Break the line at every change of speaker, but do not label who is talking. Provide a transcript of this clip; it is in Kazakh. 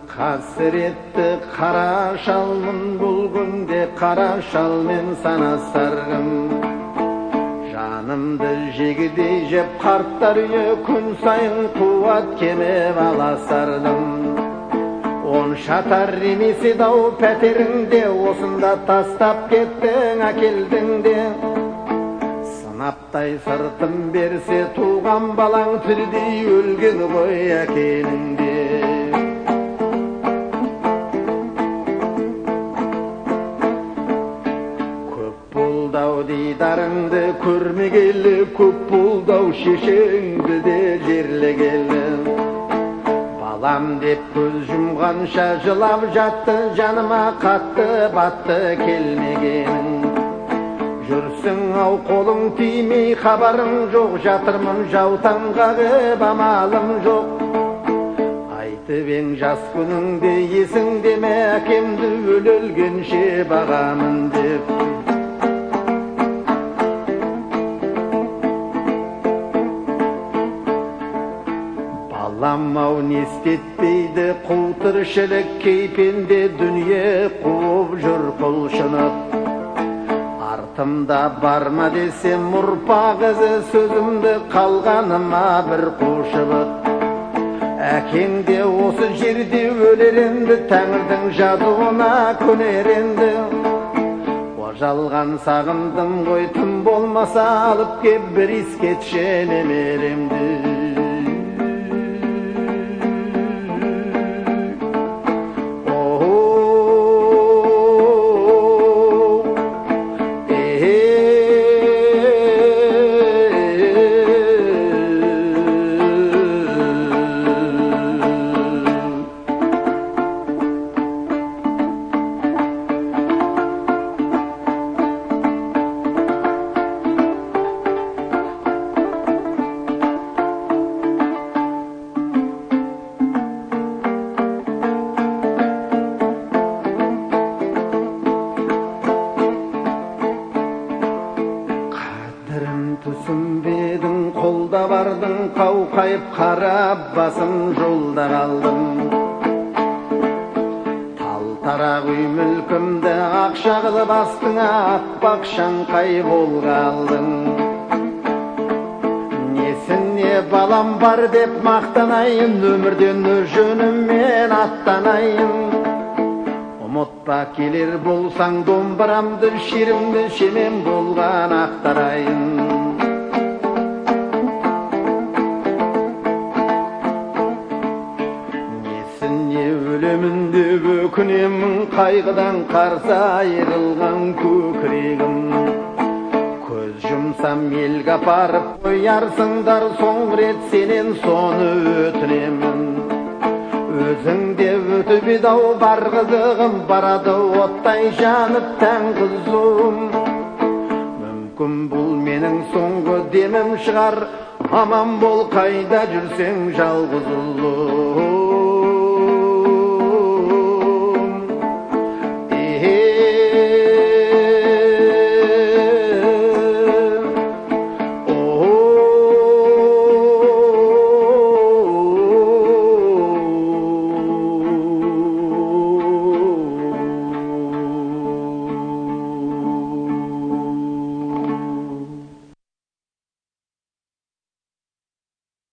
Қасіретті қара шалмын бұл күнде, қара шалмен санасарғым. Жанымды жегідей жеп қарттар үйі, күн сайын қуат кемеп аласардым. Он шатар емес еді-ау пәтеріңде, осында тастап кеттің әкелдің де. Сынаптай сыртым берсе туған балаң, тірідей өлген ғой әкенің де. Дидарыңды көрмегелі, көп болдау шешеңді де жерлегелі. Балам деп көз жұмғанша жылап жатты, жаныма қатты батты келмегенің. Жүрсің ау қолың тимей, хабарың жоқ, жатырмын жаутаң қағып амалым жоқ. Айтып ең жас күніңде есіңде ме, әкемді өлгенше бағамын деп. Балам-ау не істетпейді құл тіршілік, кейпенде дүние қуып жүр құлшынып. Артымда барма десем ұрпақ ізі, сөзімді қалғаныма бір қушыбыт. Әкең де осы жерде өлер енді, тәңірдің жазуына көнер енді. Жалған сағындым ғой, тым болмаса алып кеп бір искетші немеремді. Түсінбедің, қолда бардың, қауқайып қарап басым жолда қалдым. Тал-тарақ үй мүлкімді ақша қылып астыңа аппақ шаңқай болғалдың. Несіне балам бар деп мақтанайын, өмірден жөніммен аттанайын. Ұмытпа келер болсаң домбырамды, шерімді шемен болған ақтарайын. Өлемін деп өкінемін, қайғыдан қарсы айырылған көкірегім. Көз жұмсам елге апарып қоярсыңдар, соңғы рет сенен соны өтінемін. Өзіңде өтіп еді-ау бар қызығым, барады оттай жанып тән қызуым. Мүмкін бұл менің соңғы демім шығар, аман бол қайда жүрсең жалғыз ұлым.